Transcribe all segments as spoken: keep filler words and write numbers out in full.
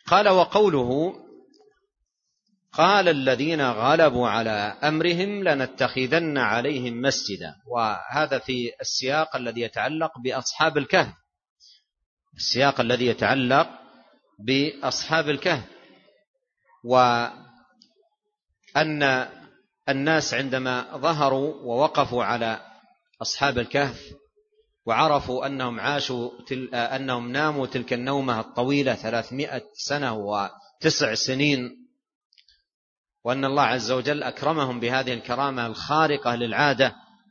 قال وقوله قال الذين غلبوا على أمرهم لنتخذن عليهم مسجدا، وهذا في السياق الذي يتعلق بأصحاب الكهف، السياق الذي يتعلق بأصحاب الكهف، وأن الناس عندما ظهروا ووقفوا على أصحاب الكهف وعرفوا أنهم عاشوا تل... أنهم ناموا تلك النومة الطويلة ثلاثمائة سنة وتسع سنين، وأن الله عز وجل أكرمهم بهذه الكرامة الخارقة للعادة،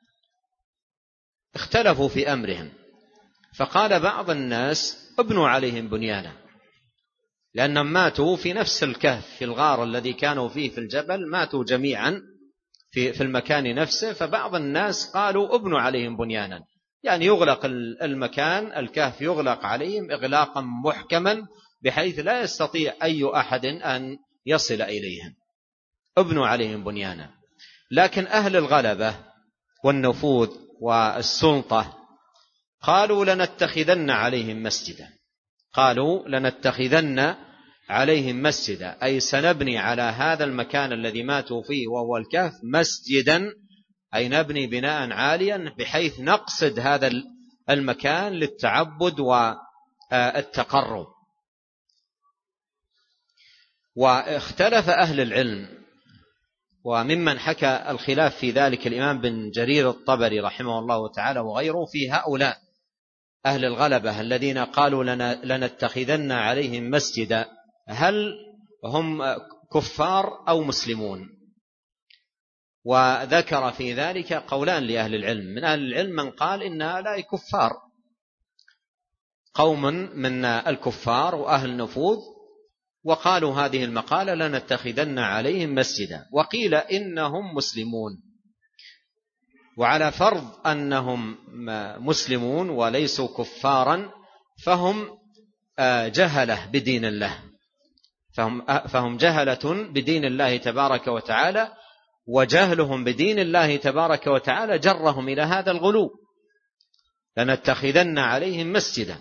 اختلفوا في أمرهم، فقال بعض الناس ابنوا عليهم بنيانا، لأنهم ماتوا في نفس الكهف في الغار الذي كانوا فيه في الجبل، ماتوا جميعا في في المكان نفسه، فبعض الناس قالوا ابنوا عليهم بنيانا، يعني يغلق المكان الكهف يغلق عليهم إغلاقا محكما بحيث لا يستطيع أي أحد أن يصل إليهم، ابنوا عليهم بنيانا. لكن أهل الغلبة والنفوذ والسلطة قالوا لنتخذن عليهم مسجدا، قالوا لنتخذن عليهم مسجدا، أي سنبني على هذا المكان الذي ماتوا فيه وهو الكهف مسجدا، أي نبني بناء عاليا بحيث نقصد هذا المكان للتعبد والتقرب. واختلف أهل العلم، وممن حكى الخلاف في ذلك الإمام بن جرير الطبري رحمه الله تعالى وغيره، في هؤلاء أهل الغلبة الذين قالوا لنتخذن عليهم مسجدا، هل هم كفار أو مسلمون؟ وذكر في ذلك قولان لأهل العلم، من أهل العلم من قال إنها لا كفار، قوم من الكفار وأهل نفوذ، وقالوا هذه المقالة لنتخذن عليهم مسجدا، وقيل إنهم مسلمون، وعلى فرض أنهم مسلمون وليسوا كفارا فهم جهلة بدين الله، فهم, فهم جهلة بدين الله تبارك وتعالى، وجهلهم بدين الله تبارك وتعالى جرهم إلى هذا الغلو، لنتخذن عليهم مسجدا.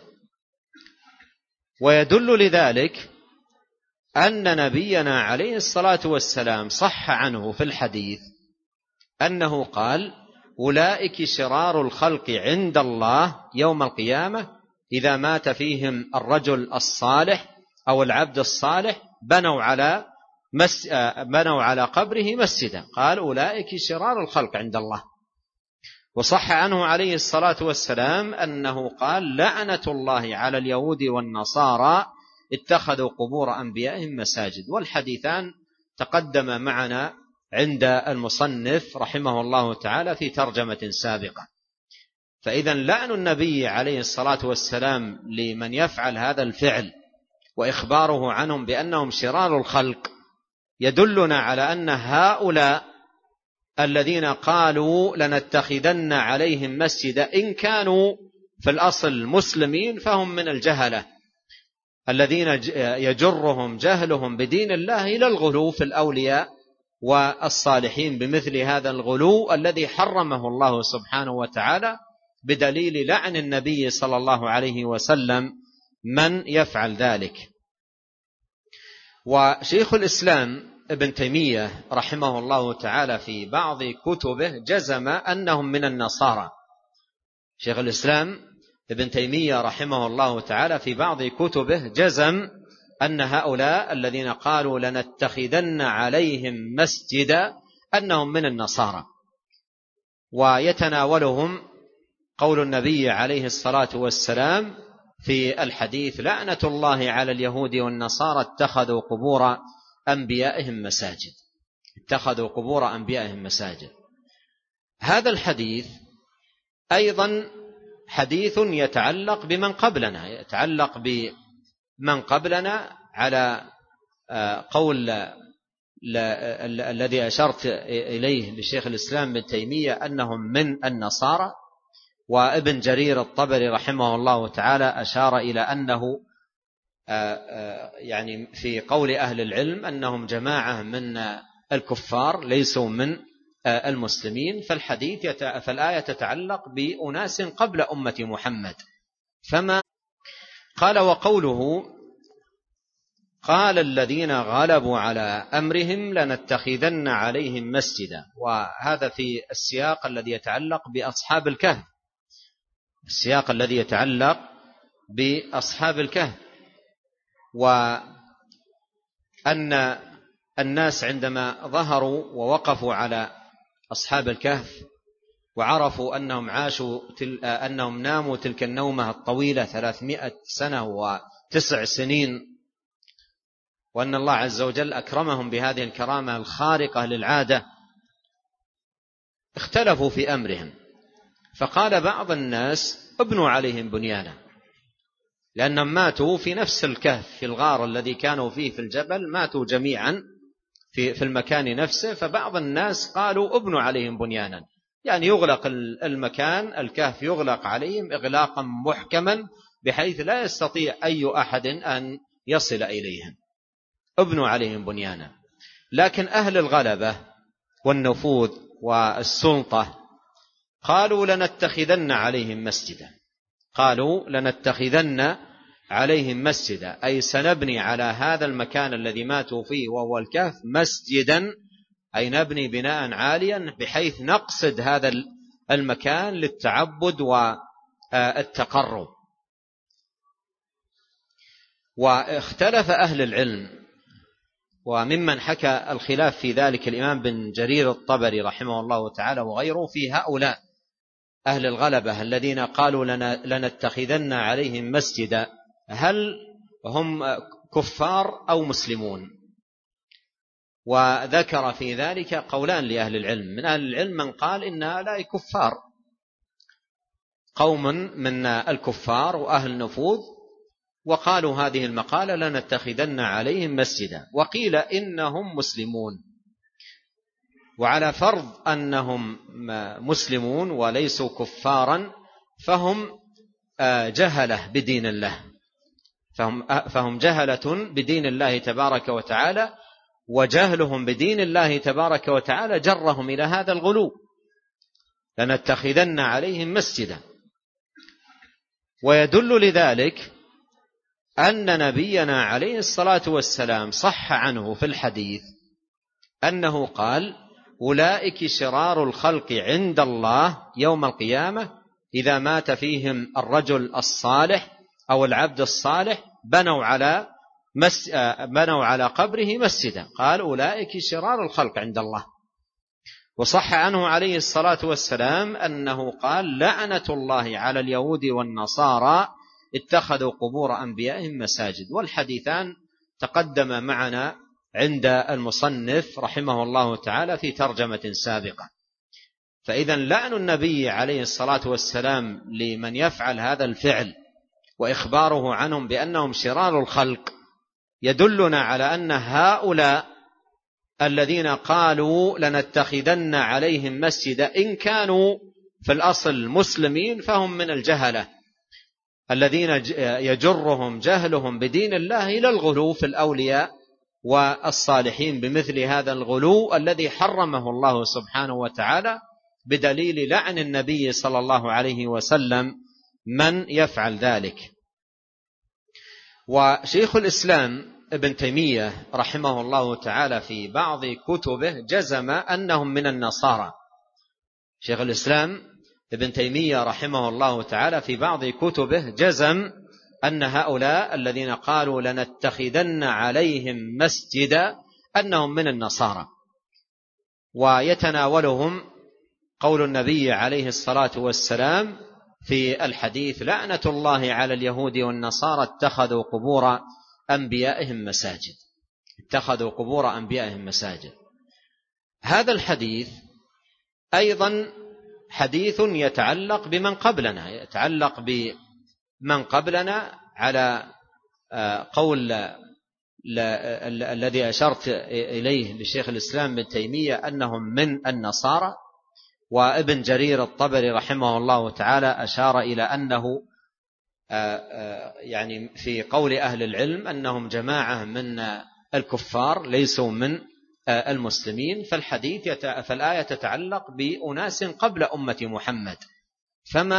ويدل لذلك أن نبينا عليه الصلاة والسلام صح عنه في الحديث أنه قال أولئك شرار الخلق عند الله يوم القيامة إذا مات فيهم الرجل الصالح أو العبد الصالح بنوا على مس... بنوا على قبره مسجدا، قال أولئك شرار الخلق عند الله. وصح عنه عليه الصلاة والسلام أنه قال لعنة الله على اليهود والنصارى اتخذوا قبور أنبيائهم مساجد، والحديثان تقدم معنا عند المصنف رحمه الله تعالى في ترجمة سابقة. فإذا لعن النبي عليه الصلاة والسلام لمن يفعل هذا الفعل وإخباره عنهم بأنهم شرار الخلق يدلنا على أن هؤلاء الذين قالوا لنتخذن عليهم مسجدا إن كانوا في الأصل مسلمين فهم من الجهلة الذين يجرهم جهلهم بدين الله إلى الغلو في الأولياء والصالحين بمثل هذا الغلو الذي حرمه الله سبحانه وتعالى بدليل لعن النبي صلى الله عليه وسلم من يفعل ذلك. وشيخ الإسلام ابن تيمية رحمه الله تعالى في بعض كتبه جزم أنهم من النصارى. شيخ الإسلام ابن تيمية رحمه الله تعالى في بعض كتبه جزم أن هؤلاء الذين قالوا لنتخذن عليهم مسجدا أنهم من النصارى، ويتناولهم قول النبي عليه الصلاة والسلام في الحديث لعنة الله على اليهود والنصارى اتخذوا قبور أنبيائهم مساجد، اتخذوا قبور أنبيائهم مساجد. هذا الحديث أيضا حديث يتعلق بمن قبلنا، يتعلق بمن قبلنا على قول الذي أشرت إليه لشيخ الإسلام ابن تيمية أنهم من النصارى، وابن جرير الطبري رحمه الله تعالى أشار إلى أنه يعني في قول أهل العلم أنهم جماعة من الكفار ليسوا من المسلمين. فالحديث يت... فالآية تتعلق بأناس قبل أمة محمد. فما قال وقوله قال الذين غلبوا على أمرهم لنتخذن عليهم مسجدا. وهذا في السياق الذي يتعلق بأصحاب الكهف، السياق الذي يتعلق بأصحاب الكهف، وأن الناس عندما ظهروا ووقفوا على أصحاب الكهف وعرفوا أنهم عاشوا تل... أنهم ناموا تلك النومة الطويلة ثلاثمائة سنة وتسع سنين، وأن الله عز وجل أكرمهم بهذه الكرامة الخارقة للعادة، اختلفوا في أمرهم، فقال بعض الناس ابنوا عليهم بنيانا، لأنهم ماتوا في نفس الكهف في الغار الذي كانوا فيه في الجبل، ماتوا جميعا في في المكان نفسه. فبعض الناس قالوا ابنوا عليهم بنيانا، يعني يغلق المكان الكهف يغلق عليهم إغلاقا محكما بحيث لا يستطيع أي أحد أن يصل إليهم، ابنوا عليهم بنيانا. لكن أهل الغلبة والنفوذ والسلطة قالوا لنتخذن عليهم مسجدا، قالوا لنتخذن عليهم مسجدا، أي سنبني على هذا المكان الذي ماتوا فيه وهو الكهف مسجدا، أي نبني بناء عاليا بحيث نقصد هذا المكان للتعبد والتقرب. واختلف أهل العلم، وممن حكى الخلاف في ذلك الإمام بن جرير الطبري رحمه الله تعالى وغيره، في هؤلاء أهل الغلبة الذين قالوا لنتخذن عليهم مسجدا، هل هم كفار أو مسلمون؟ وذكر في ذلك قولان لأهل العلم. من أهل العلم من قال إن لا كفار، قوم من الكفار وأهل نفوذ، وقالوا هذه المقالة لنتخذن عليهم مسجدا. وقيل إنهم مسلمون، وعلى فرض أنهم مسلمون وليسوا كفارا فهم جهلة بدين الله، فهم, فهم جهلة بدين الله تبارك وتعالى، وجهلهم بدين الله تبارك وتعالى جرهم إلى هذا الغلو، لنتخذن عليهم مسجدا. ويدل لذلك أن نبينا عليه الصلاة والسلام صح عنه في الحديث أنه قال أولئك شرار الخلق عند الله يوم القيامة إذا مات فيهم الرجل الصالح أو العبد الصالح بنوا على مس... بنوا على قبره مسجدا، قال أولئك شرار الخلق عند الله. وصح عنه عليه الصلاة والسلام أنه قال لعنة الله على اليهود والنصارى اتخذوا قبور أنبيائهم مساجد. والحديثان تقدم معنا عند المصنف رحمه الله تعالى في ترجمة سابقة. فإذا لعن النبي عليه الصلاة والسلام لمن يفعل هذا الفعل وإخباره عنهم بأنهم شرار الخلق يدلنا على أن هؤلاء الذين قالوا لنتخذن عليهم مسجدا إن كانوا في الأصل مسلمين فهم من الجهلة الذين يجرهم جهلهم بدين الله إلى الغلو في الأولياء والصالحين بمثل هذا الغلو الذي حرمه الله سبحانه وتعالى بدليل لعن النبي صلى الله عليه وسلم من يفعل ذلك. وشيخ الإسلام ابن تيمية رحمه الله تعالى في بعض كتبه جزم أنهم من النصارى. شيخ الإسلام ابن تيمية رحمه الله تعالى في بعض كتبه جزم أن هؤلاء الذين قالوا لنتخذن عليهم مسجدا أنهم من النصارى، ويتناولهم قول النبي عليه الصلاة والسلام في الحديث لعنة الله على اليهود والنصارى اتخذوا قبور أنبيائهم مساجد، اتخذوا قبور أنبيائهم مساجد. هذا الحديث أيضا حديث يتعلق بمن قبلنا، يتعلق بمن قبلنا على قول الذي أشرت إليه لشيخ الإسلام ابن تيمية أنهم من النصارى. وابن جرير الطبري رحمه الله تعالى أشار إلى أنه يعني في قول أهل العلم أنهم جماعة من الكفار ليسوا من المسلمين. فالحديث فالآية تتعلق بأناس قبل أمة محمد، فما